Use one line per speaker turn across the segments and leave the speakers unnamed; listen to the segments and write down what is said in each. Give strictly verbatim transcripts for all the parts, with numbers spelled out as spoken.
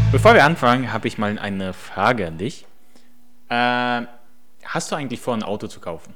Bevor wir anfangen, habe ich mal eine Frage an dich. Äh, hast du eigentlich vor, ein Auto zu kaufen?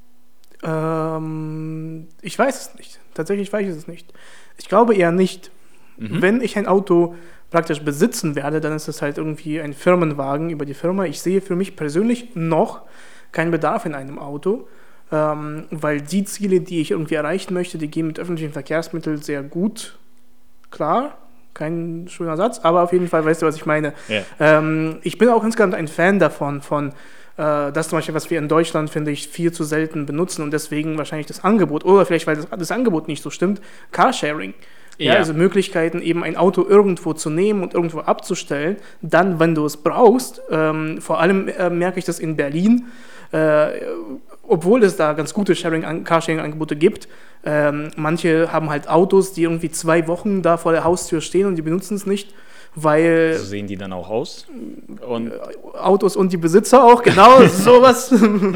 Ähm, ich weiß es nicht. Tatsächlich weiß ich es nicht. Ich glaube eher nicht.
Mhm.
Wenn ich ein Auto praktisch besitzen werde, dann ist es halt irgendwie ein Firmenwagen über die Firma. Ich sehe für mich persönlich noch keinen Bedarf in einem Auto, ähm, weil die Ziele, die ich irgendwie erreichen möchte, die gehen mit öffentlichen Verkehrsmitteln sehr gut klar. Kein schöner Satz, aber auf jeden Fall weißt du, was ich meine.
Ja.
Ähm, ich bin auch insgesamt ein Fan davon, von äh, das zum Beispiel, was wir in Deutschland, finde ich, viel zu selten benutzen und deswegen wahrscheinlich das Angebot, oder vielleicht, weil das, das Angebot nicht so stimmt, Carsharing. Ja. Ja, also Möglichkeiten, eben ein Auto irgendwo zu nehmen und irgendwo abzustellen, dann, wenn du es brauchst. Ähm, vor allem äh, merke ich das in Berlin, äh, obwohl es da ganz gute Sharing, Carsharing-Angebote gibt. Ähm, manche haben halt Autos, die irgendwie zwei Wochen da vor der Haustür stehen und die benutzen es nicht, weil...
So sehen die dann auch aus? Und
Autos und die Besitzer auch, genau, sowas.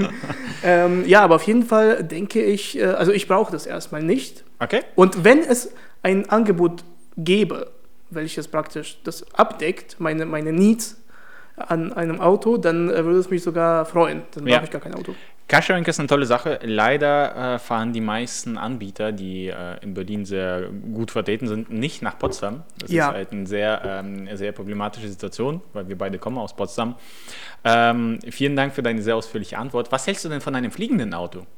ähm, ja, aber auf jeden Fall denke ich, äh, also ich brauche das erstmal nicht.
Okay.
Und wenn es ein Angebot gäbe, welches praktisch das abdeckt, meine, meine Needs an einem Auto, dann äh, würde es mich sogar freuen. Dann brauche
Ja.
ich gar kein Auto.
Carsharing ist eine tolle Sache. Leider äh, fahren die meisten Anbieter, die äh, in Berlin sehr gut vertreten sind, nicht nach Potsdam. Das
Ja.
ist halt eine sehr, ähm, sehr problematische Situation, weil wir beide kommen aus Potsdam. Ähm, vielen Dank für deine sehr ausführliche Antwort. Was hältst du denn von einem fliegenden Auto?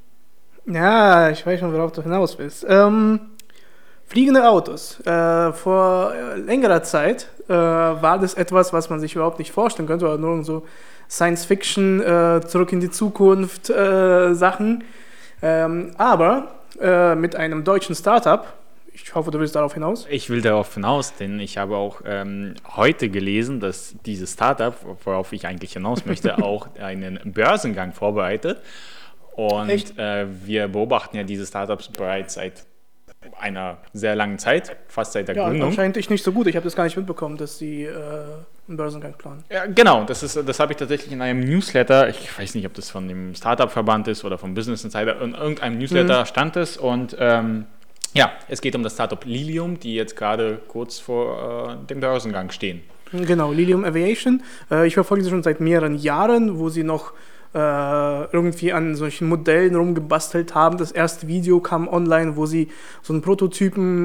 Ja, ich weiß schon, worauf du hinaus willst. Ähm, fliegende Autos. Äh, vor äh, längerer Zeit äh, war das etwas, was man sich überhaupt nicht vorstellen könnte, oder nur so Science-Fiction, äh, zurück in die Zukunft äh, Sachen. Ähm, aber äh, mit einem deutschen Startup, ich hoffe, du willst darauf hinaus.
Ich will darauf hinaus, denn ich habe auch ähm, heute gelesen, dass dieses Startup, worauf ich eigentlich hinaus möchte, auch einen Börsengang vorbereitet. Und äh, wir beobachten ja diese Startups bereits seit einer sehr langen Zeit, fast seit der
Ja,
Gründung.
anscheinend ich nicht so gut. Ich habe das gar nicht mitbekommen, dass sie äh, einen Börsengang planen.
Ja, genau, das, ist, das habe ich tatsächlich in einem Newsletter, ich weiß nicht, ob das von dem Startup-Verband ist oder vom Business Insider, in irgendeinem Newsletter mhm. stand es. Und ähm, ja, es geht um das Startup Lilium, die jetzt gerade kurz vor äh, dem Börsengang stehen.
Genau, Lilium Aviation. Äh, ich verfolge sie schon seit mehreren Jahren, wo sie noch äh, irgendwie an solchen Modellen rumgebastelt haben. Das erste Video kam online, wo sie so einen Prototypen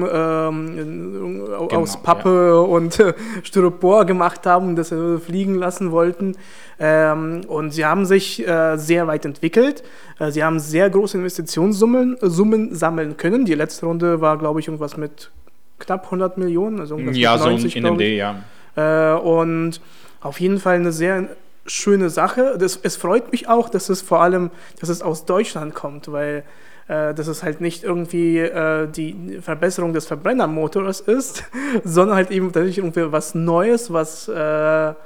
ähm, genau, aus Pappe ja. und äh, Styropor gemacht haben und das äh, fliegen lassen wollten. Ähm, und sie haben sich äh, sehr weit entwickelt. Äh, sie haben sehr große Investitionssummen äh, Summen sammeln können. Die letzte Runde war, glaube ich, irgendwas mit knapp hundert Millionen. Also irgendwas
ja,
mit neunzig,
so in dem Dreh, ja.
Äh, und auf jeden Fall eine sehr schöne Sache. Das, es freut mich auch, dass es vor allem, dass es aus Deutschland kommt, weil äh, dass es halt nicht irgendwie äh, die Verbesserung des Verbrennermotors ist, sondern halt eben tatsächlich irgendwie was Neues, was äh, ja,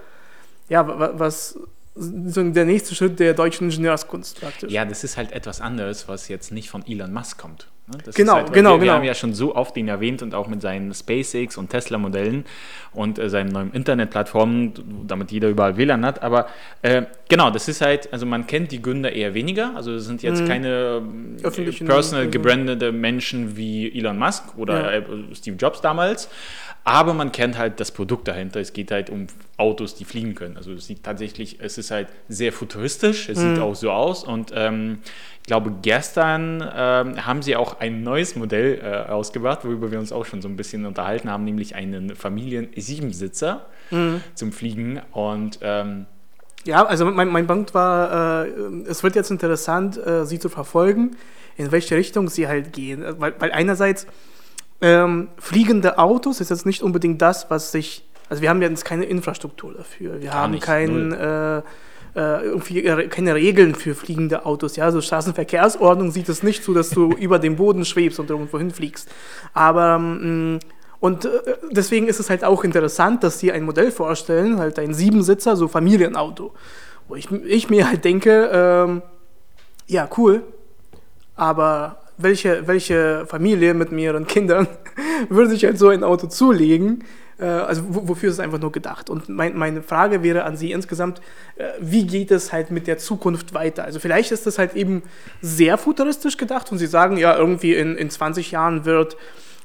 was so der nächste Schritt der deutschen Ingenieurskunst praktisch.
Ja, das ist halt etwas anderes, was jetzt nicht von Elon Musk kommt. Das
genau,
halt,
genau,
wir,
genau.
Wir haben ja schon so oft ihn erwähnt und auch mit seinen SpaceX und Tesla-Modellen und äh, seinen neuen Internetplattformen, damit jeder überall W L A N hat. Aber äh, genau, das ist halt, also man kennt die Gründer eher weniger. Also es sind jetzt mhm. keine
Öffentlichen
personal
also.
gebrandete Menschen wie Elon Musk oder ja. äh, Steve Jobs damals. Aber man kennt halt das Produkt dahinter. Es geht halt um Autos, die fliegen können. Also es sieht tatsächlich, es ist halt sehr futuristisch. Es mhm. sieht auch so aus. Und ähm, ich glaube, gestern ähm, haben sie auch ein neues Modell äh, ausgebracht, worüber wir uns auch schon so ein bisschen unterhalten haben, nämlich einen Familien-Siebensitzer mhm. zum Fliegen. Und ähm,
ja, also mein, mein Punkt war, äh, es wird jetzt interessant, äh, sie zu verfolgen, in welche Richtung sie halt gehen. Weil, weil einerseits Ähm, fliegende Autos ist jetzt nicht unbedingt das, was sich, also wir haben ja jetzt keine Infrastruktur dafür, wir
Gar
haben
nicht,
kein, äh, äh, irgendwie keine Regeln für fliegende Autos, ja, so Straßenverkehrsordnung sieht es nicht so, dass du über dem Boden schwebst und irgendwo hinfliegst, aber mh, und äh, deswegen ist es halt auch interessant, dass sie ein Modell vorstellen, halt ein Siebensitzer, so Familienauto, wo ich, ich mir halt denke, ähm, ja, cool, aber Welche, welche Familie mit mehreren Kindern würde sich halt so ein Auto zulegen? Äh, also w- wofür ist es einfach nur gedacht? Und mein, meine Frage wäre an Sie insgesamt, äh, wie geht es halt mit der Zukunft weiter? Also vielleicht ist das halt eben sehr futuristisch gedacht und Sie sagen, ja, irgendwie in, in zwanzig Jahren wird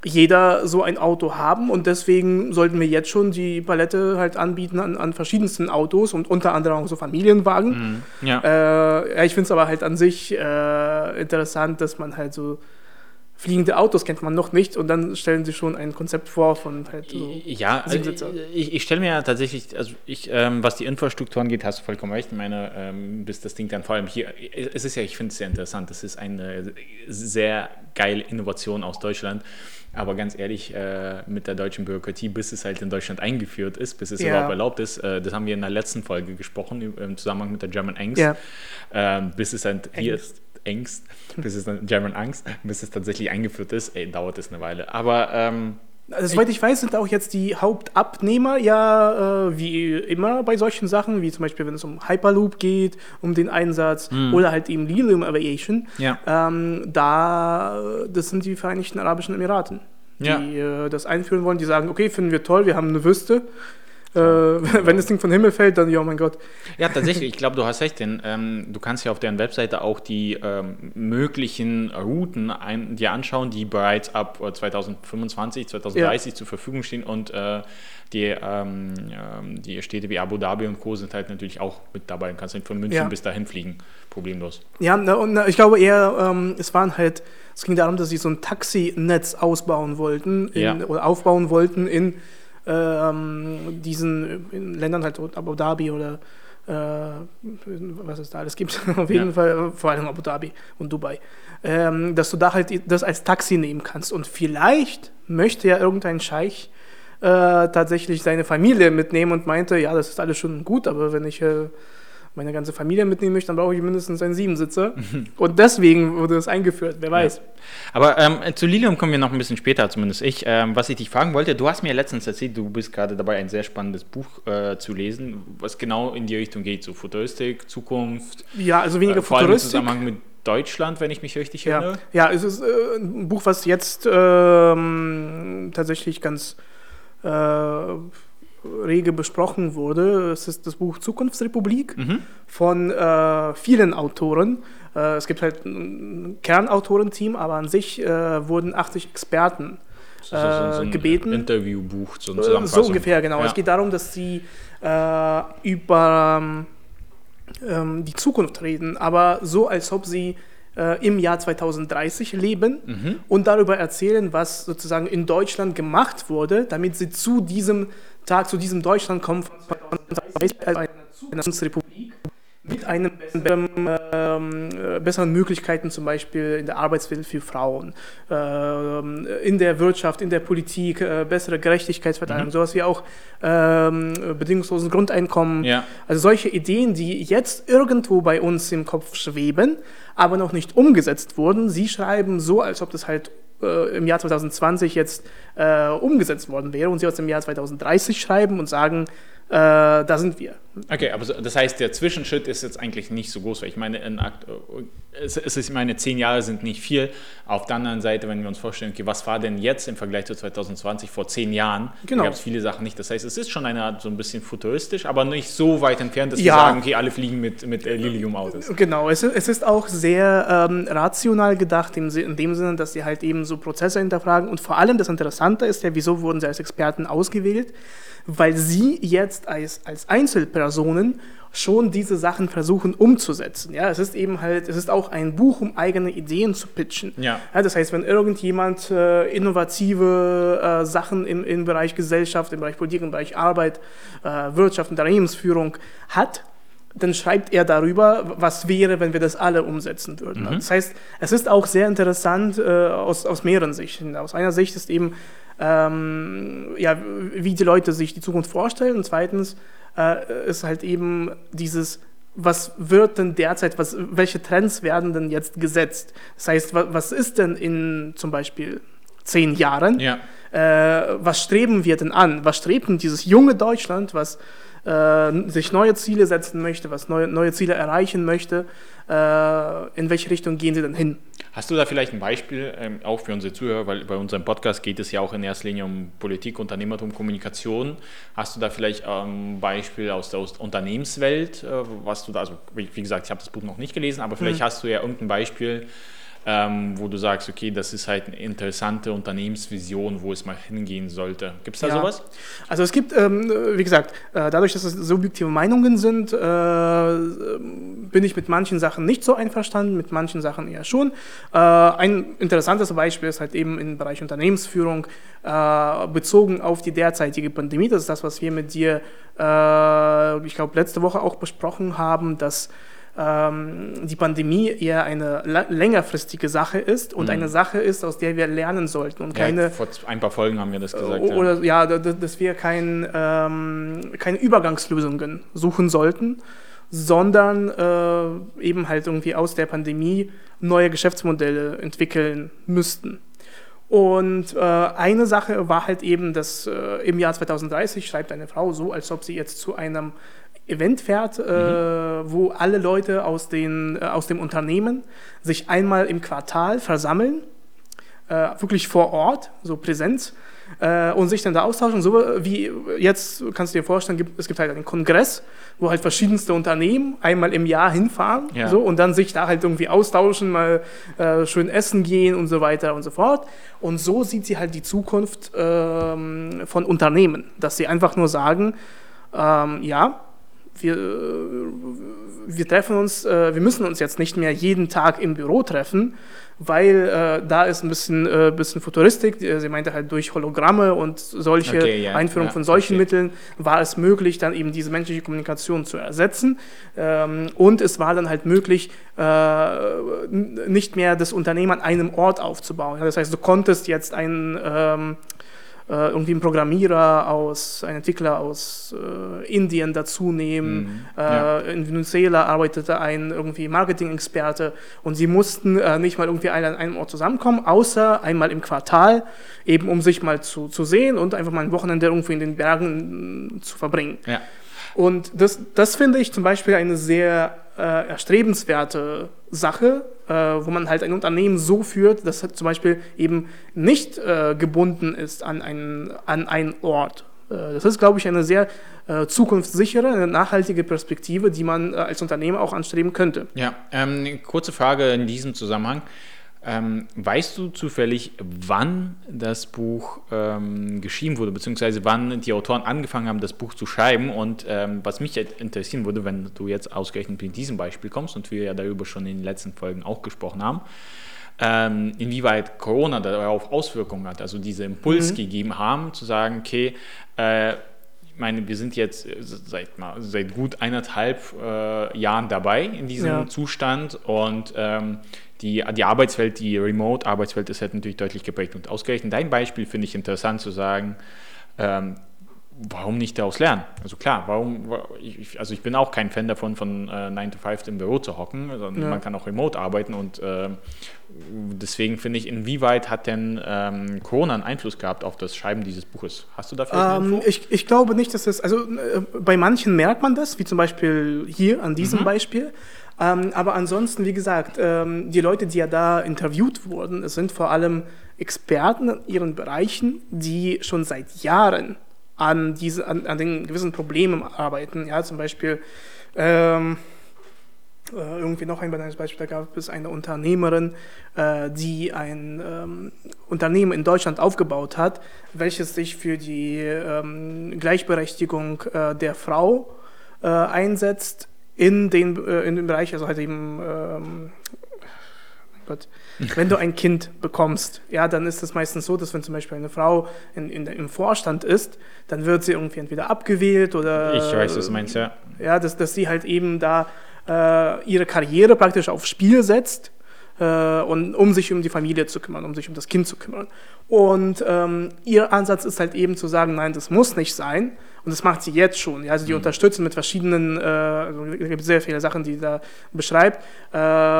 jeder so ein Auto haben und deswegen sollten wir jetzt schon die Palette halt anbieten an, an verschiedensten Autos und unter anderem auch so Familienwagen.
Mhm. Ja.
Äh, ja, ich finde es aber halt an sich äh, interessant, dass man halt so fliegende Autos kennt man noch nicht und dann stellen sie schon ein Konzept vor von halt so
ja,
Siebensitzer.
ich, ich stelle mir ja tatsächlich, also ich, ähm, was die Infrastruktur angeht, hast du vollkommen recht. Ich meine, ähm, bis das Ding dann vor allem hier, es ist ja, ich finde es sehr interessant, es ist eine sehr geile Innovation aus Deutschland. Aber ganz ehrlich, äh, mit der deutschen Bürokratie, bis es halt in Deutschland eingeführt ist, bis es
Ja.
überhaupt erlaubt ist, äh, das haben wir in der letzten Folge gesprochen, im Zusammenhang mit der German Angst,
Ja.
äh, bis es dann hier
Angst.
ist, Angst, bis es dann German Angst, bis es tatsächlich eingeführt ist, ey, dauert es eine Weile. Aber ähm,
Also, soweit ich weiß, sind auch jetzt die Hauptabnehmer ja äh, wie immer bei solchen Sachen, wie zum Beispiel, wenn es um Hyperloop geht, um den Einsatz
Mhm.
oder halt eben Lilium Aviation.
ja.
Ähm, da, das sind die Vereinigten Arabischen Emiraten, die
Ja.
äh, das einführen wollen. Die sagen, okay, finden wir toll, wir haben eine Wüste. Äh, wenn das Ding vom Himmel fällt, dann, ja, oh mein Gott.
Ja, tatsächlich, ich glaube, du hast recht, denn ähm, du kannst ja auf deren Webseite auch die ähm, möglichen Routen ein, dir anschauen, die bereits ab äh, zwanzig fünfundzwanzig, zwanzig dreißig zur Verfügung stehen und äh, die, ähm, ähm, die Städte wie Abu Dhabi und Co. sind halt natürlich auch mit dabei. Du kannst halt von München
Ja.
bis dahin fliegen, problemlos.
Ja, na, und na, ich glaube eher, ähm, es waren halt, es ging darum, dass sie so ein Taxinetz ausbauen wollten in,
Ja.
oder aufbauen wollten in ähm, diesen in Ländern halt Abu Dhabi oder äh, was es da alles gibt, auf jeden
Ja.
Fall, vor allem Abu Dhabi und Dubai, ähm, dass du da halt das als Taxi nehmen kannst und vielleicht möchte ja irgendein Scheich äh, tatsächlich seine Familie mitnehmen und meinte, ja, das ist alles schon gut, aber wenn ich äh, meine ganze Familie mitnehmen möchte, dann brauche ich mindestens einen Siebensitzer. Und deswegen wurde es eingeführt, wer weiß.
Ja. Aber ähm, zu Lilium kommen wir noch ein bisschen später, zumindest ich. Ähm, was ich dich fragen wollte, du hast mir letztens erzählt, du bist gerade dabei, ein sehr spannendes Buch äh, zu lesen, was genau in die Richtung geht, so Futuristik, Zukunft,
Ja, also weniger
äh, vor allem im
Futuristik.
Zusammenhang mit Deutschland, wenn ich mich richtig
Ja,
erinnere.
ja, es ist äh, ein Buch, was jetzt ähm, tatsächlich ganz äh, rege besprochen wurde. Es ist das Buch Zukunftsrepublik
Mhm.
von äh, vielen Autoren. Äh, es gibt halt ein Kernautorenteam, aber an sich äh, wurden achtzig Experten
So, so, so, so
äh,
ein
gebeten.
Interviewbuch, so eine
Äh,
Zusammenfassung.
So ungefähr, genau.
Ja.
Es geht darum, dass sie äh, über ähm, die Zukunft reden, aber so, als ob sie äh, im Jahr zweitausenddreißig leben
Mhm.
und darüber erzählen, was sozusagen in Deutschland gemacht wurde, damit sie zu diesem Tag, zu diesem Deutschland kommen, als eine Zukunftsrepublik mit einem besseren, ähm, äh, besseren Möglichkeiten, zum Beispiel in der Arbeitswelt für Frauen, ähm, in der Wirtschaft, in der Politik, äh, bessere Gerechtigkeitsverteilung,
Mhm.
sowas wie auch ähm, bedingungslosen Grundeinkommen.
Ja.
Also solche Ideen, die jetzt irgendwo bei uns im Kopf schweben, aber noch nicht umgesetzt wurden. Sie schreiben so, als ob das halt äh, im Jahr zweitausendzwanzig jetzt äh, umgesetzt worden wäre und sie aus dem Jahr zweitausenddreißig schreiben und sagen, äh, da sind wir.
Okay, aber so, das heißt, der Zwischenschritt ist jetzt eigentlich nicht so groß, weil ich meine, in Akt, es, es ist, ich meine, zehn Jahre sind nicht viel. Auf der anderen Seite, wenn wir uns vorstellen, okay, was war denn jetzt im Vergleich zu zweitausendzwanzig vor zehn Jahren?
Genau.
Da gab es viele Sachen nicht. Das heißt, es ist schon eine Art so ein bisschen futuristisch, aber nicht so weit entfernt, dass
Ja.
wir sagen, okay, alle fliegen mit, mit äh, Lilium-Autos.
Genau, es, ist- es ist auch sehr ähm, rational gedacht, im, Si- in dem Sinne, dass sie halt eben so Prozesse hinterfragen. Und vor allem das Interessante ist ja, wieso wurden sie als Experten ausgewählt? Weil sie jetzt als, als Einzelpersonen schon diese Sachen versuchen umzusetzen. Ja, es ist eben halt, es ist auch ein Buch, um eigene Ideen zu pitchen.
Ja.
Ja, das heißt, wenn irgendjemand äh, innovative äh, Sachen im, im Bereich Gesellschaft, im Bereich Politik, im Bereich Arbeit, äh, Wirtschaft, Unternehmensführung hat, dann schreibt er darüber, was wäre, wenn wir das alle umsetzen würden.
Mhm.
Das heißt, es ist auch sehr interessant äh, aus, aus mehreren Sichten. Aus einer Sicht ist eben, ähm, ja, wie die Leute sich die Zukunft vorstellen und zweitens äh, ist halt eben dieses, was wird denn derzeit, was, welche Trends werden denn jetzt gesetzt? Das heißt, wa, was ist denn in zum Beispiel zehn Jahren?
Ja.
Äh, was streben wir denn an? Was strebt denn dieses junge Deutschland, was äh, sich neue Ziele setzen möchte, was neue, neue Ziele erreichen möchte? Äh, in welche Richtung gehen sie denn hin?
Hast du da vielleicht ein Beispiel, ähm, auch für unsere Zuhörer, weil bei unserem Podcast geht es ja auch in erster Linie um Politik, Unternehmertum, Kommunikation. Hast du da vielleicht ein ähm, Beispiel aus der aus Unternehmenswelt, äh, was du da, also wie, wie gesagt, ich habe das Buch noch nicht gelesen, aber vielleicht
Mhm.
hast du ja irgendein Beispiel, ähm, wo du sagst, okay, das ist halt eine interessante Unternehmensvision, wo es mal hingehen sollte. Gibt es da
ja.
sowas?
Also es gibt, ähm, wie gesagt, äh, dadurch, dass es subjektive Meinungen sind, äh, bin ich mit manchen Sachen nicht so einverstanden, mit manchen Sachen eher schon. Äh, ein interessantes Beispiel ist halt eben im Bereich Unternehmensführung, äh, bezogen auf die derzeitige Pandemie. Das ist das, was wir mit dir, äh, ich glaube, letzte Woche auch besprochen haben, dass die Pandemie eher eine längerfristige Sache ist und mhm. eine Sache ist, aus der wir lernen sollten. Und keine,
ja, vor ein paar Folgen haben wir das gesagt.
Oder ja, ja dass wir kein, ähm, keine Übergangslösungen suchen sollten, sondern äh, eben halt irgendwie aus der Pandemie neue Geschäftsmodelle entwickeln müssten. Und äh, eine Sache war halt eben, dass äh, im Jahr zwanzig dreißig schreibt eine Frau so, als ob sie jetzt zu einem Event fährt, äh, mhm. wo alle Leute aus, den, äh, aus dem Unternehmen sich einmal im Quartal versammeln, äh, wirklich vor Ort, so Präsenz, äh, und sich dann da austauschen. So wie jetzt kannst du dir vorstellen, gibt, es gibt halt einen Kongress, wo halt verschiedenste Unternehmen einmal im Jahr hinfahren ja. so, und dann sich da halt irgendwie austauschen, mal äh, schön essen gehen und so weiter und so fort. Und so sieht sie halt die Zukunft ähm, von Unternehmen, dass sie einfach nur sagen, ähm, ja, Wir, wir treffen uns, äh, wir müssen uns jetzt nicht mehr jeden Tag im Büro treffen, weil äh, da ist ein bisschen, äh, bisschen Futuristik. Sie meinte halt durch Hologramme und solche
okay, yeah,
Einführung
yeah,
von solchen
okay.
Mitteln war es möglich, dann eben diese menschliche Kommunikation zu ersetzen. Ähm, und es war dann halt möglich, äh, nicht mehr das Unternehmen an einem Ort aufzubauen. Das heißt, du konntest jetzt einen ähm, irgendwie einen Programmierer aus, einen Entwickler aus äh, Indien dazu nehmen. Mhm, ja. äh, in Venezuela arbeitete ein irgendwie Marketing-Experte und sie mussten äh, nicht mal irgendwie alle an einem Ort zusammenkommen, außer einmal im Quartal, eben um sich mal zu, zu sehen und einfach mal ein Wochenende irgendwie in den Bergen zu verbringen. Ja. Und das, das finde ich zum Beispiel eine sehr äh, erstrebenswerte Sache, äh, wo man halt ein Unternehmen so führt, dass es zum Beispiel eben nicht äh, gebunden ist an einen, an einen Ort. Äh, das ist, glaube ich, eine sehr äh, zukunftssichere, eine nachhaltige Perspektive, die man äh, als Unternehmen auch anstreben könnte.
Ja, ähm, kurze Frage in diesem Zusammenhang. Ähm, weißt du zufällig, wann das Buch ähm, geschrieben wurde, beziehungsweise wann die Autoren angefangen haben, das Buch zu schreiben? Und ähm, was mich interessieren würde, wenn du jetzt ausgerechnet mit diesem Beispiel kommst und wir ja darüber schon in den letzten Folgen auch gesprochen haben, ähm, inwieweit Corona darauf Auswirkungen hat, also diese Impuls mhm. gegeben haben, zu sagen, okay, äh, ich meine, wir sind jetzt seit, mal, seit gut eineinhalb äh, Jahren dabei in diesem ja. Zustand und ähm, die, die Arbeitswelt, die Remote-Arbeitswelt ist halt natürlich deutlich geprägt. Und ausgerechnet dein Beispiel finde ich interessant zu sagen, ähm, warum nicht daraus lernen? Also klar, warum, ich, also ich bin auch kein Fan davon, von äh, nine to five im Büro zu hocken, sondern ja. man kann auch remote arbeiten und äh, deswegen finde ich, inwieweit hat denn ähm, Corona einen Einfluss gehabt auf das Schreiben dieses Buches? Hast du dafür eine
ähm,
Info?
Ich, ich glaube nicht, dass es, also äh, bei manchen merkt man das, wie zum Beispiel hier an diesem mhm. Beispiel, ähm, aber ansonsten, wie gesagt, ähm, die Leute, die ja da interviewt wurden, es sind vor allem Experten in ihren Bereichen, die schon seit Jahren an, diese, an, an den gewissen Problemen arbeiten. Ja, zum Beispiel ähm, äh, irgendwie noch ein banales Beispiel, da gab es eine Unternehmerin, äh, die ein ähm, Unternehmen in Deutschland aufgebaut hat, welches sich für die ähm, Gleichberechtigung äh, der Frau äh, einsetzt in den, äh, in dem Bereich, also halt eben ähm, Gott. Wenn du ein Kind bekommst, ja, dann ist es meistens so, dass wenn zum Beispiel eine Frau in, in, im Vorstand ist, dann wird sie irgendwie entweder abgewählt oder...
Ich weiß, was du meinst, ja.
Ja, dass, dass sie halt eben da äh, ihre Karriere praktisch aufs Spiel setzt, äh, und, um sich um die Familie zu kümmern, um sich um das Kind zu kümmern. Und ähm, ihr Ansatz ist halt eben zu sagen, nein, das muss nicht sein. Und das macht sie jetzt schon. Ja? Also die mhm. unterstützen mit verschiedenen, äh, also es gibt sehr viele Sachen, die da beschreibt,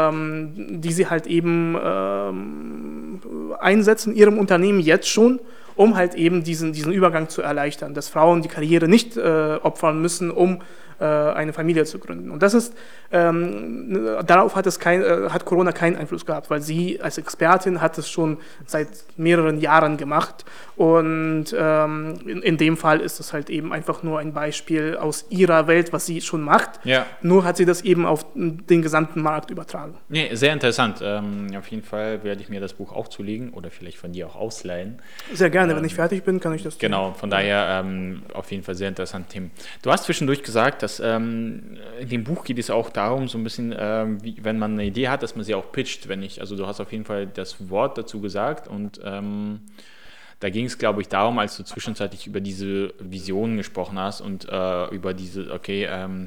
ähm, die sie halt eben ähm, einsetzen in ihrem Unternehmen jetzt schon, um halt eben diesen, diesen Übergang zu erleichtern, dass Frauen die Karriere nicht äh, opfern müssen, um äh, eine Familie zu gründen. Und das ist, ähm, darauf hat, es kein, äh, hat Corona keinen Einfluss gehabt, weil sie als Expertin hat es schon seit mehreren Jahren gemacht. Und ähm, in, in dem Fall ist es halt eben einfach nur ein Beispiel aus ihrer Welt, was sie schon macht.
Ja.
Nur hat sie das eben auf den gesamten Markt übertragen.
Nee, sehr interessant. Ähm, auf jeden Fall werde ich mir das Buch auch zulegen oder vielleicht von dir auch ausleihen.
Sehr gerne.
Ähm,
Wenn ich fertig bin, kann ich das tun.
Genau, von daher ähm, auf jeden Fall sehr interessante Themen. Du hast zwischendurch gesagt, dass ähm, in dem Buch geht es auch darum, so ein bisschen, ähm, wie, wenn man eine Idee hat, dass man sie auch pitcht. Wenn ich, also du hast auf jeden Fall das Wort dazu gesagt und ähm, da ging es, glaube ich, darum, als du zwischenzeitlich über diese Visionen gesprochen hast und äh, über diese, okay, ähm,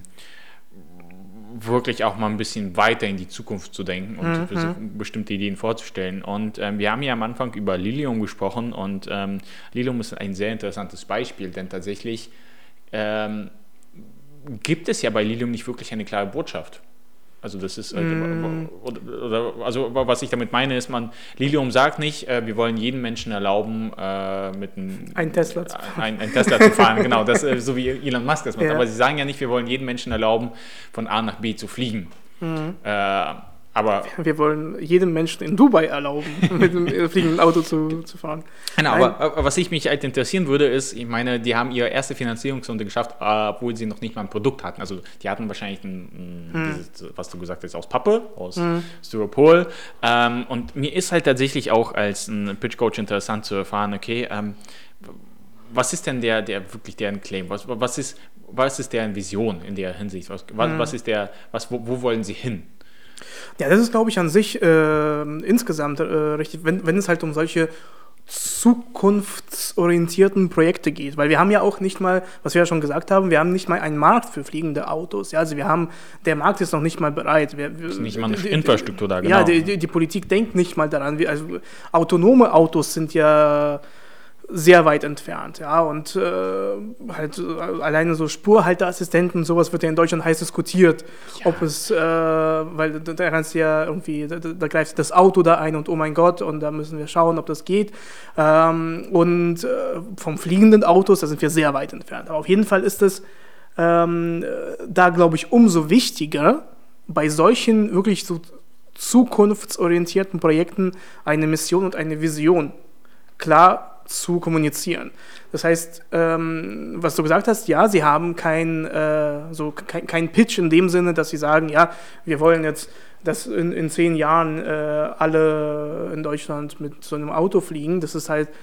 wirklich auch mal ein bisschen weiter in die Zukunft zu denken und mhm. versuchen, bestimmte Ideen vorzustellen. Und ähm, wir haben ja am Anfang über Lilium gesprochen und ähm, Lilium ist ein sehr interessantes Beispiel, denn tatsächlich ähm, gibt es ja bei Lilium nicht wirklich eine klare Botschaft. Also das ist, mm. oder, oder, also was ich damit meine ist, man, Lilium sagt nicht, äh, wir wollen jedem Menschen erlauben, äh, mit einem
ein Tesla zu fahren.
Ein, ein Tesla zu fahren, genau, das, äh, so wie Elon Musk das macht.
Ja.
Aber sie sagen ja nicht, wir wollen jedem Menschen erlauben, von A nach B zu fliegen. Mm. Äh, aber
wir wollen jedem Menschen in Dubai erlauben, mit einem fliegenden Auto zu, zu fahren.
Genau, aber, aber was ich mich halt interessieren würde, ist, ich meine, die haben ihre erste Finanzierungsrunde geschafft, obwohl sie noch nicht mal ein Produkt hatten. Also die hatten wahrscheinlich, ein, ein, hm. dieses, was du gesagt hast, aus Pappe, aus hm. Styropor. Ähm, und mir ist halt tatsächlich auch als ein Pitch-Coach interessant zu erfahren, okay, ähm, was ist denn der, der wirklich deren Claim? Was, was, ist, was ist deren Vision in der Hinsicht? Was, hm. was ist der, was, wo, wo wollen sie hin?
Ja, das ist, glaube ich, an sich äh, insgesamt äh, richtig, wenn, wenn es halt um solche zukunftsorientierten Projekte geht, weil wir haben ja auch nicht mal, was wir ja schon gesagt haben, wir haben nicht mal einen Markt für fliegende Autos, ja, also wir haben, der Markt ist noch nicht mal bereit. Wir, wir,
ist nicht mal eine die, Infrastruktur da, genau.
Ja, die, die, die Politik denkt nicht mal daran, wir, also autonome Autos sind ja sehr weit entfernt, ja, und äh, halt äh, alleine so Spurhalteassistenten, sowas wird ja in Deutschland heiß diskutiert, ja. ob es, äh, weil da, da kannst du ja irgendwie, da, da greift das Auto da ein und oh mein Gott, und da müssen wir schauen, ob das geht, ähm, und äh, vom fliegenden Autos, da sind wir sehr weit entfernt, aber auf jeden Fall ist es ähm, da, glaube ich, umso wichtiger, bei solchen wirklich so zukunftsorientierten Projekten eine Mission und eine Vision klar zu kommunizieren. Das heißt, ähm, was du gesagt hast, ja, sie haben kein, äh, so kein, kein Pitch in dem Sinne, dass sie sagen, ja, wir wollen jetzt, dass in, in zehn Jahren äh, alle in Deutschland mit so einem Auto fliegen. Das ist halt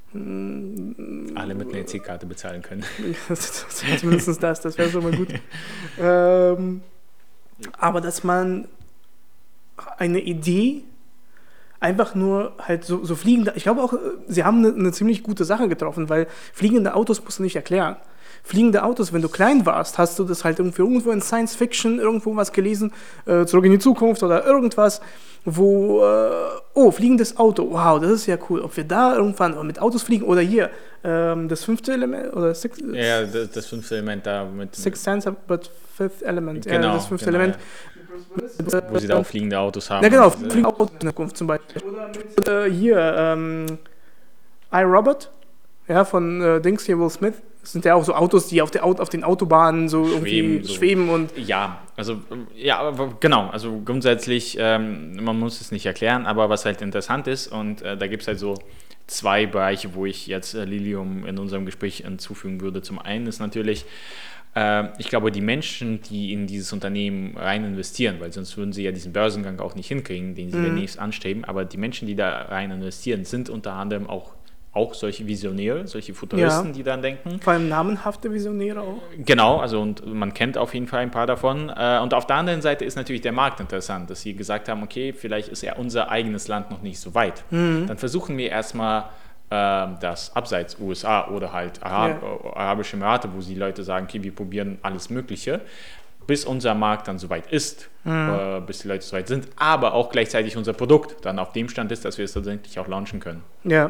mh, alle mit einer E C-Karte bezahlen können.
Zumindest das, das wäre schon mal gut. ähm, aber dass man eine Idee einfach nur halt so, so fliegende, ich glaube auch, sie haben eine, eine ziemlich gute Sache getroffen, weil fliegende Autos musst du nicht erklären. Fliegende Autos, wenn du klein warst, hast du das halt irgendwie irgendwo in Science Fiction, irgendwo was gelesen, äh, zurück in die Zukunft oder irgendwas, wo, äh, oh, fliegendes Auto, wow, das ist ja cool. Ob wir da irgendwann mit Autos fliegen oder hier, ähm, das fünfte Element, oder six,
Ja, das, das fünfte Element da mit...
Sixth Sense, but fifth Element,
genau,
ja, das fünfte
genau,
Element.
Ja. Wo sie da auch fliegende Autos haben.
Ja, genau, fliegende Autos in der Zukunft zum Beispiel. Oder mit, äh, hier, ähm, iRobot, ja, von äh, Dings hier, Will Smith. Das sind ja auch so Autos, die auf, der, auf den Autobahnen so irgendwie schweben, so. schweben und...
Ja, also, ja, aber genau, also grundsätzlich, ähm, man muss es nicht erklären, aber was halt interessant ist, und äh, da gibt es halt so zwei Bereiche, wo ich jetzt äh, Lilium in unserem Gespräch hinzufügen würde. Zum einen ist natürlich, ich glaube, die Menschen, die in dieses Unternehmen rein investieren, weil sonst würden sie ja diesen Börsengang auch nicht hinkriegen, den sie mhm. demnächst anstreben, aber die Menschen, die da rein investieren, sind unter anderem auch, auch solche Visionäre, solche Futuristen, ja. die dann denken.
Vor allem namenhafte Visionäre auch.
Genau, also und man kennt auf jeden Fall ein paar davon. Und auf der anderen Seite ist natürlich der Markt interessant, dass sie gesagt haben, okay, vielleicht ist ja unser eigenes Land noch nicht so weit. Mhm. Dann versuchen wir erstmal das abseits U S A oder halt Arab- ja. Arabische Emirate, wo die Leute sagen, okay, wir probieren alles Mögliche, bis unser Markt dann soweit ist, mhm. äh, bis die Leute soweit sind, aber auch gleichzeitig unser Produkt dann auf dem Stand ist, dass wir es tatsächlich auch launchen können.
Ja.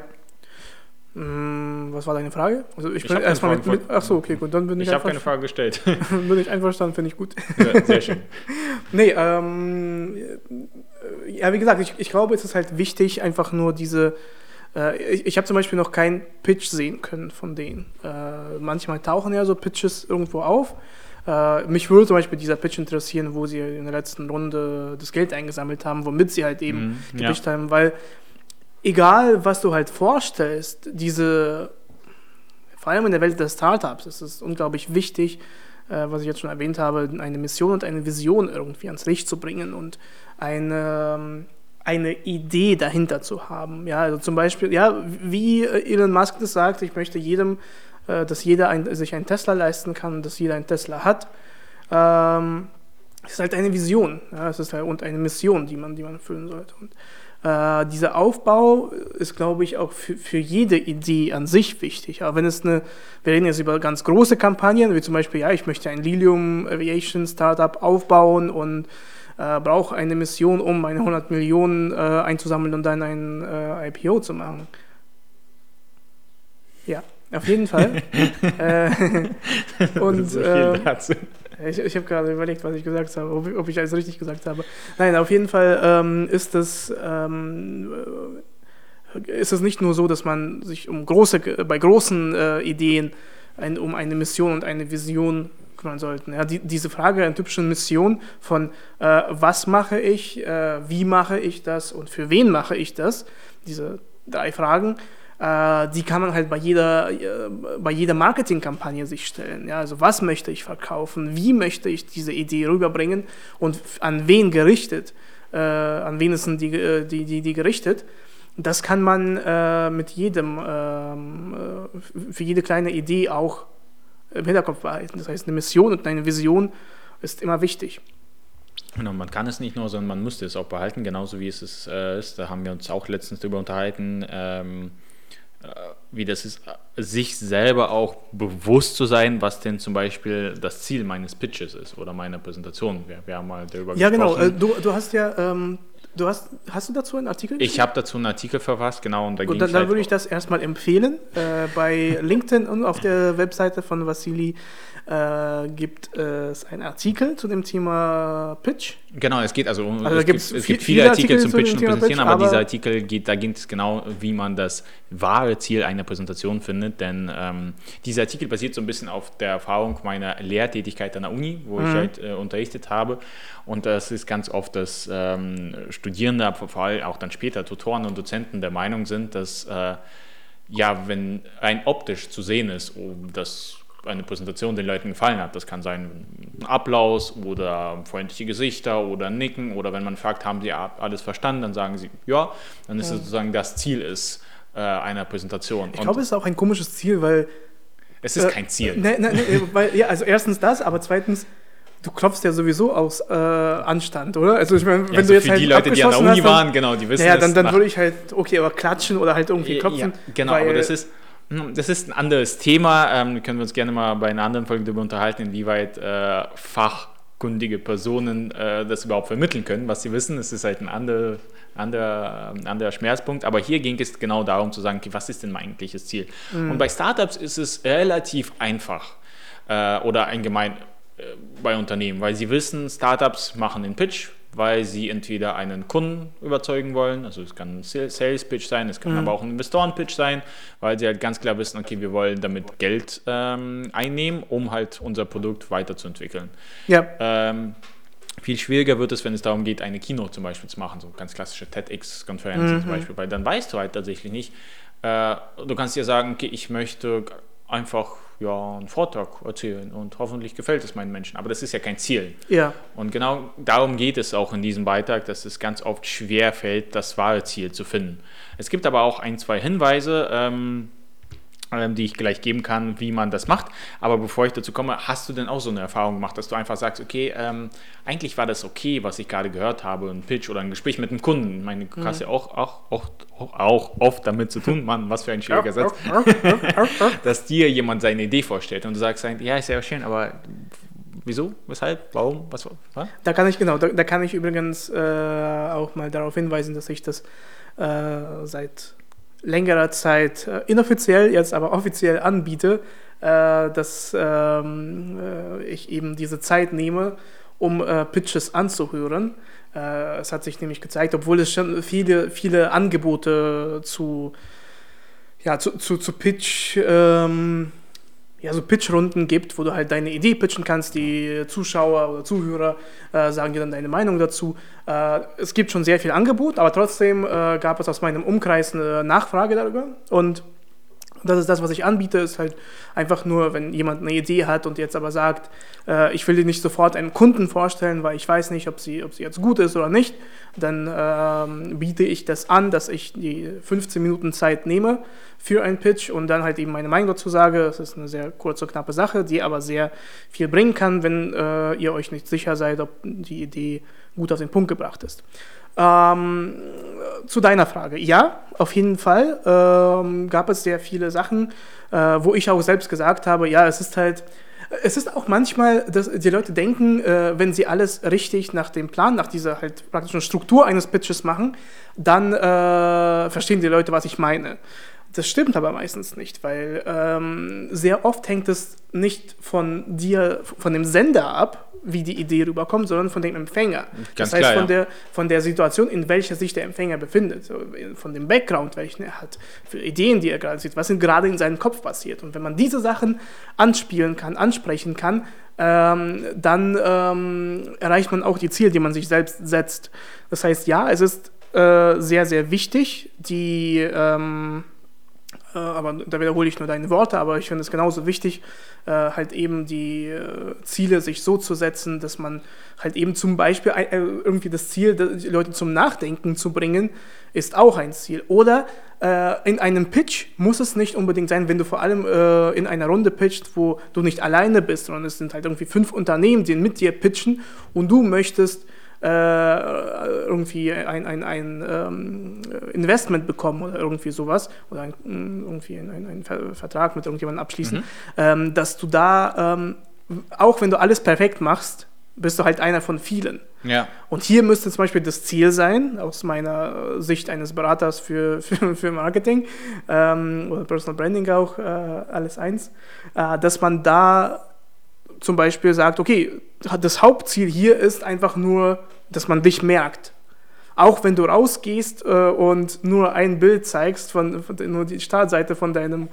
Hm, was war deine Frage? Also ich bin erstmal mit, mit... Ach so, okay, gut, dann bin ich
Ich habe keine Frage gestellt.
Bin ich einverstanden, finde ich gut.
Ja, sehr schön.
Nee, ähm... Ja, wie gesagt, ich, ich glaube, es ist halt wichtig, einfach nur diese... Äh, ich ich habe zum Beispiel noch keinen Pitch sehen können von denen. Äh, manchmal tauchen ja so Pitches irgendwo auf. Äh, mich würde zum Beispiel dieser Pitch interessieren, wo sie in der letzten Runde das Geld eingesammelt haben, womit sie halt eben
Mhm, ja.
gepitcht haben, weil egal, was du halt vorstellst, diese, vor allem in der Welt der Startups, ist es unglaublich wichtig, äh, was ich jetzt schon erwähnt habe, eine Mission und eine Vision irgendwie ans Licht zu bringen und eine, eine Idee dahinter zu haben. Ja, also zum Beispiel, ja, wie Elon Musk das sagt, ich möchte jedem, äh, dass jeder ein, sich einen Tesla leisten kann, dass jeder einen Tesla hat. Ähm, es ist halt eine Vision, ja, es ist halt und eine Mission, die man, die man erfüllen sollte. Und Äh, dieser Aufbau ist, glaube ich, auch für, für jede Idee an sich wichtig. Aber wenn es eine, wir reden jetzt über ganz große Kampagnen, wie zum Beispiel, ja, ich möchte ein Lilium Aviation Startup aufbauen und äh, brauche eine Mission, um meine hundert Millionen äh, einzusammeln und dann ein äh, I P O zu machen. Ja, auf jeden Fall. äh, und
so viel
äh,
dazu.
Ich, ich habe gerade überlegt, was ich gesagt habe, ob, ob ich alles richtig gesagt habe. Nein, auf jeden Fall ähm, ist es ähm, ist es nicht nur so, dass man sich um große, bei großen äh, Ideen ein, um eine Mission und eine Vision kümmern sollte. Ja, die, diese Frage einer typischen Mission von äh, was mache ich, äh, wie mache ich das und für wen mache ich das, diese drei Fragen, äh, die kann man halt bei jeder, äh, bei jeder Marketingkampagne sich stellen. Ja, also was möchte ich verkaufen, wie möchte ich diese Idee rüberbringen und an wen gerichtet, äh, an wen sind die, die, die, die gerichtet. Das kann man äh, mit jedem, ähm, äh, für jede kleine Idee auch im Hinterkopf behalten. Das heißt, eine Mission und eine Vision ist immer wichtig.
Genau, man kann es nicht nur, sondern man müsste es auch behalten, genauso wie es ist. Äh, ist. Da haben wir uns auch letztens darüber unterhalten, ähm, äh, wie das ist, sich selber auch bewusst zu sein, was denn zum Beispiel das Ziel meines Pitches ist oder meiner Präsentation. Wir, wir haben mal darüber
ja,
gesprochen.
Ja, genau. Äh, du, du hast ja... Ähm Du hast, hast du dazu einen Artikel geschrieben?
Ich habe dazu einen Artikel verfasst, genau. Und da
Gut, dann, dann würde ich das erstmal empfehlen. Äh, bei LinkedIn und auf der Webseite von Vassili äh, gibt es einen Artikel zu dem Thema Pitch.
Genau, es geht also,
also
es, gibt, es gibt viele, viele Artikel, Artikel zum Pitchen und Präsentieren, Pitch, aber, aber dieser Artikel geht, da geht es genau, wie man das wahre Ziel einer Präsentation findet, denn ähm, dieser Artikel basiert so ein bisschen auf der Erfahrung meiner Lehrtätigkeit an der Uni, wo mhm. ich halt äh, unterrichtet habe, und das ist ganz oft, dass ähm, Studierende, vor allem auch dann später Tutoren und Dozenten der Meinung sind, dass äh, ja, wenn rein optisch zu sehen ist, oh, dass eine Präsentation den Leuten gefallen hat. Das kann sein ein Applaus oder freundliche Gesichter oder ein Nicken, oder wenn man fragt, haben sie alles verstanden, dann sagen sie ja, dann ist es sozusagen das Ziel ist äh, einer Präsentation.
Ich glaube, es ist auch ein komisches Ziel, weil
es ist äh, kein Ziel.
Ne, ne, ne, weil, ja, also erstens das, aber zweitens, du klopfst ja sowieso aus äh, Anstand, oder? Also ich meine, wenn
ja,
du
so
jetzt
für
halt
die Leute, die an der Uni
hast,
waren, genau, die wissen
ja, dann,
es.
dann würde ich halt, okay, aber klatschen oder halt irgendwie klopfen.
Ja, genau, weil, aber das ist Das ist ein anderes Thema. Ähm, können wir uns gerne mal bei einer anderen Folge darüber unterhalten, inwieweit äh, fachkundige Personen äh, das überhaupt vermitteln können, was sie wissen. Es ist halt ein anderer, anderer, ein anderer Schmerzpunkt. Aber hier ging es genau darum zu sagen, okay, was ist denn mein eigentliches Ziel? Mhm. Und bei Startups ist es relativ einfach äh, oder allgemein äh, bei Unternehmen, weil sie wissen, Startups machen den Pitch, weil sie entweder einen Kunden überzeugen wollen, also es kann ein Sales-Pitch sein, es kann mhm. aber auch ein Investoren-Pitch sein, weil sie halt ganz klar wissen, okay, wir wollen damit Geld ähm, einnehmen, um halt unser Produkt weiterzuentwickeln.
Ja.
Ähm, viel schwieriger wird es, wenn es darum geht, eine Keynote zum Beispiel zu machen, so ganz klassische TEDx-Konferenzen mhm. zum Beispiel, weil dann weißt du halt tatsächlich nicht, äh, du kannst dir sagen, okay, ich möchte einfach ja, einen Vortrag erzählen und hoffentlich gefällt es meinen Menschen. Aber das ist ja kein Ziel.
Ja.
Und genau darum geht es auch in diesem Beitrag, dass es ganz oft schwer fällt, das wahre Ziel zu finden. Es gibt aber auch ein, zwei Hinweise, ähm, ähm, die ich gleich geben kann, wie man das macht. Aber bevor ich dazu komme, hast du denn auch so eine Erfahrung gemacht, dass du einfach sagst, okay, ähm, eigentlich war das okay, was ich gerade gehört habe, ein Pitch oder ein Gespräch mit einem Kunden. Ich meine, du hast ja auch, auch, auch, auch oft damit zu tun, Mann, was für ein schwieriger Satz, dass dir jemand seine Idee vorstellt und du sagst, ja, ist ja schön, aber wieso, weshalb, warum, was, was?
Da kann ich, genau, da, da kann ich übrigens äh, auch mal darauf hinweisen, dass ich das äh, seit längerer Zeit äh, inoffiziell, jetzt aber offiziell anbiete, äh, dass ähm, äh, ich eben diese Zeit nehme, um äh, Pitches anzuhören. Äh, es hat sich nämlich gezeigt, obwohl es schon viele, viele Angebote zu Ja, zu, zu, zu Pitch, ähm, ja, so Pitchrunden gibt, wo du halt deine Idee pitchen kannst, die Zuschauer oder Zuhörer äh, sagen dir dann deine Meinung dazu. Äh, es gibt schon sehr viel Angebot, aber trotzdem äh, gab es aus meinem Umkreis eine Nachfrage darüber und das ist das, was ich anbiete, ist halt einfach nur, wenn jemand eine Idee hat und jetzt aber sagt, äh, ich will die nicht sofort einem Kunden vorstellen, weil ich weiß nicht, ob sie, ob sie jetzt gut ist oder nicht, dann ähm, biete ich das an, dass ich die fünfzehn Minuten Zeit nehme für einen Pitch und dann halt eben meine Meinung dazu sage. Das ist eine sehr kurze, knappe Sache, die aber sehr viel bringen kann, wenn äh, ihr euch nicht sicher seid, ob die Idee gut auf den Punkt gebracht ist. Ähm, zu deiner Frage. Ja, auf jeden Fall ähm, gab es sehr viele Sachen, äh, wo ich auch selbst gesagt habe, ja, es ist halt, es ist auch manchmal, dass die Leute denken, äh, wenn sie alles richtig nach dem Plan, nach dieser halt praktischen Struktur eines Pitches machen, dann äh, verstehen die Leute, was ich meine. Das stimmt aber meistens nicht, weil ähm, sehr oft hängt es nicht von dir, von dem Sender ab, wie die Idee rüberkommt, sondern von dem Empfänger.
Ganz
das heißt,
klar,
von,
ja.
der, von der Situation, in welcher sich der Empfänger befindet, von dem Background, welchen er hat, für Ideen, die er gerade sieht, was gerade in seinem Kopf passiert. Und wenn man diese Sachen anspielen kann, ansprechen kann, ähm, dann ähm, erreicht man auch die Ziele, die man sich selbst setzt. Das heißt, ja, es ist äh, sehr, sehr wichtig, die... Ähm, aber da wiederhole ich nur deine Worte, aber ich finde es genauso wichtig, äh, halt eben die äh, Ziele sich so zu setzen, dass man halt eben zum Beispiel äh, irgendwie das Ziel, die Leute zum Nachdenken zu bringen, ist auch ein Ziel. Oder äh, in einem Pitch muss es nicht unbedingt sein, wenn du vor allem äh, in einer Runde pitchst, wo du nicht alleine bist, sondern es sind halt irgendwie fünf Unternehmen, die mit dir pitchen und du möchtest Äh, irgendwie ein, ein, ein ähm, Investment bekommen oder irgendwie sowas oder ein, irgendwie einen ein Ver- Vertrag mit irgendjemandem abschließen, mhm. ähm, dass du da, ähm, auch wenn du alles perfekt machst, bist du halt einer von vielen.
Ja.
Und hier müsste zum Beispiel das Ziel sein, aus meiner Sicht eines Beraters für, für, für Marketing ähm, oder Personal Branding auch, äh, alles eins, äh, dass man da zum Beispiel sagt, okay, das Hauptziel hier ist einfach nur, dass man dich merkt. Auch wenn du rausgehst äh, und nur ein Bild zeigst, von, von, nur die Startseite von deinem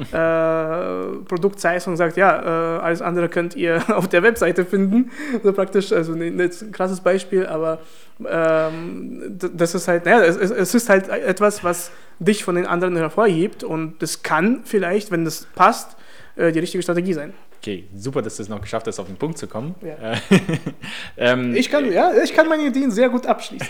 äh, Produkt zeigst und sagst, ja, äh, alles andere könnt ihr auf der Webseite finden. So praktisch, also ein, ein krasses Beispiel, aber ähm, das ist halt, naja, es, es ist halt etwas, was dich von den anderen hervorhebt und das kann vielleicht, wenn das passt, äh, die richtige Strategie sein.
Okay, super, dass du es noch geschafft hast, auf den Punkt zu kommen.
Ja.
ähm,
ich, kann, ja, ich kann meine Ideen sehr gut abschließen.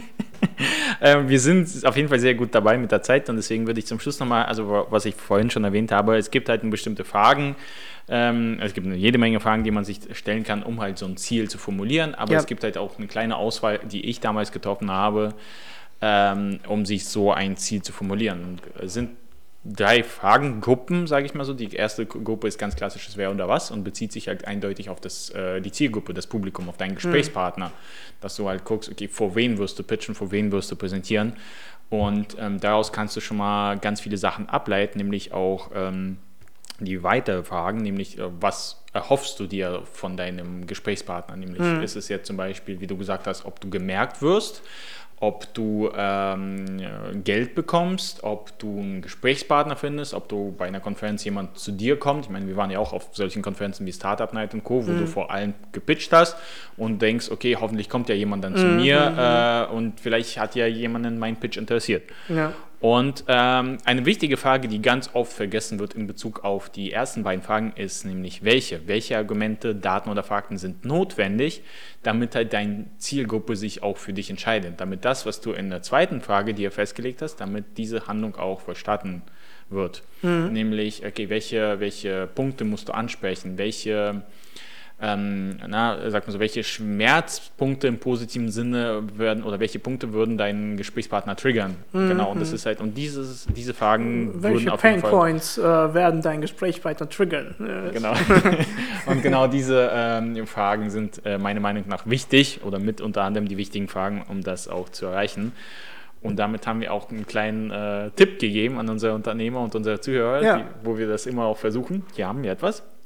ähm, wir sind auf jeden Fall sehr gut dabei mit der Zeit und deswegen würde ich zum Schluss nochmal, also was ich vorhin schon erwähnt habe, es gibt halt bestimmte Fragen, ähm, es gibt eine jede Menge Fragen, die man sich stellen kann, um halt so ein Ziel zu formulieren, aber ja. es gibt halt auch eine kleine Auswahl, die ich damals getroffen habe, ähm, um sich so ein Ziel zu formulieren. Und es sind drei Fragengruppen, sage ich mal so. Die erste Gruppe ist ganz klassisches Wer oder was und bezieht sich halt eindeutig auf das, äh, die Zielgruppe, das Publikum, auf deinen Gesprächspartner. Mhm. Dass du halt guckst, okay, vor wen wirst du pitchen, vor wen wirst du präsentieren. Und ähm, daraus kannst du schon mal ganz viele Sachen ableiten, nämlich auch ähm, die weitere Fragen, nämlich äh, was erhoffst du dir von deinem Gesprächspartner? Nämlich mhm. ist es jetzt zum Beispiel, wie du gesagt hast, ob du gemerkt wirst, ob du ähm, Geld bekommst, ob du einen Gesprächspartner findest, ob du bei einer Konferenz jemand zu dir kommt. Ich meine, wir waren ja auch auf solchen Konferenzen wie Startup Night und Co., wo mhm. du vor allem gepitcht hast und denkst, okay, hoffentlich kommt ja jemand dann zu mhm. mir äh, und vielleicht hat ja jemanden mein Pitch interessiert. Ja. Und ähm, eine wichtige Frage, die ganz oft vergessen wird in Bezug auf die ersten beiden Fragen, ist nämlich welche? Welche Argumente, Daten oder Fakten sind notwendig, damit halt deine Zielgruppe sich auch für dich entscheidet? Damit das, was du in der zweiten Frage dir festgelegt hast, damit diese Handlung auch verstanden wird. Mhm. Nämlich, okay, welche, welche Punkte musst du ansprechen? Welche... Ähm, na, sag mal so, welche Schmerzpunkte im positiven Sinne werden oder welche Punkte würden deinen Gesprächspartner triggern? Mhm. Genau, und das ist halt, und dieses, diese Fragen
welche
würden auf jeden Fall...
Welche Painpoints äh, werden deinen Gesprächspartner triggern?
Genau. Und genau diese ähm, Fragen sind äh, meiner Meinung nach wichtig oder mit unter anderem die wichtigen Fragen, um das auch zu erreichen. Und damit haben wir auch einen kleinen äh, Tipp gegeben an unsere Unternehmer und unsere Zuhörer,
ja.
die, wo wir das immer auch versuchen. Hier haben wir etwas.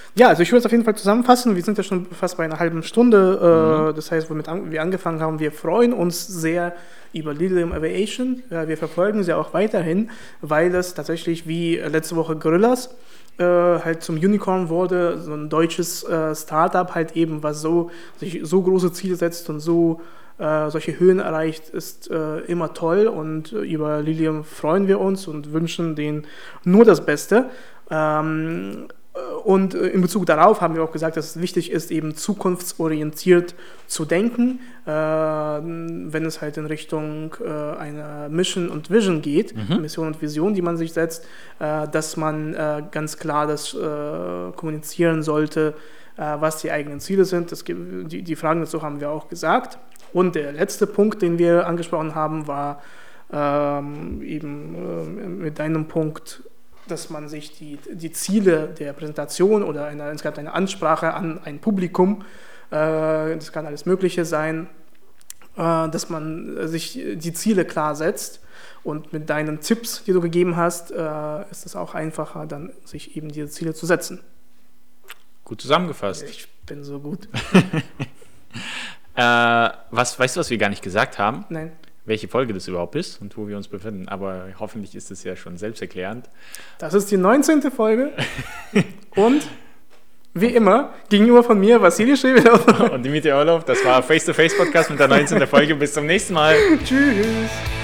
Ja, also ich würde es auf jeden Fall zusammenfassen. Wir sind ja schon fast bei einer halben Stunde. Mhm. Das heißt, womit wir angefangen haben, wir freuen uns sehr über Lilium Aviation. Wir verfolgen sie auch weiterhin, weil es tatsächlich wie letzte Woche Gorillas äh, halt zum Unicorn wurde. So ein deutsches äh, Startup halt eben, was so, sich so große Ziele setzt und so äh, solche Höhen erreicht, ist äh, immer toll. Und äh, über Lilium freuen wir uns und wünschen denen nur das Beste. Ähm, Und in Bezug darauf haben wir auch gesagt, dass es wichtig ist, eben zukunftsorientiert zu denken, äh, wenn es halt in Richtung äh, einer Mission und Vision geht, mhm. Mission und Vision, die man sich setzt, äh, dass man äh, ganz klar das äh, kommunizieren sollte, äh, was die eigenen Ziele sind. Das, die, die Fragen dazu haben wir auch gesagt. Und der letzte Punkt, den wir angesprochen haben, war ähm, eben äh, mit deinem Punkt, dass man sich die, die Ziele der Präsentation oder eine, insgesamt eine Ansprache an ein Publikum, äh, das kann alles Mögliche sein, äh, dass man sich die Ziele klar setzt. Und mit deinen Tipps, die du gegeben hast, äh, ist es auch einfacher, dann sich eben diese Ziele zu setzen.
Gut zusammengefasst.
Ich bin so gut.
äh, was, weißt du, was wir gar nicht gesagt haben?
Nein.
Welche Folge das überhaupt ist und wo wir uns befinden. Aber hoffentlich ist es ja schon selbsterklärend.
Das ist die neunzehnte Folge. Und wie immer, gegenüber von mir, Vassili Schewelov.
Und Dimitri Orlov. Das war Face-to-Face-Podcast mit der neunzehnten Folge. Bis zum nächsten Mal.
Tschüss.